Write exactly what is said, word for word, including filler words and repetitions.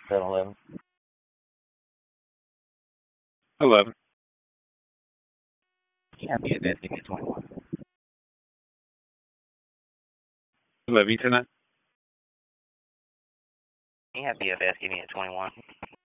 seven eleven. eleven. Yeah, be advanced, give me a twenty-one. eleven, you turn that? Yeah, be advanced, give me a twenty-one.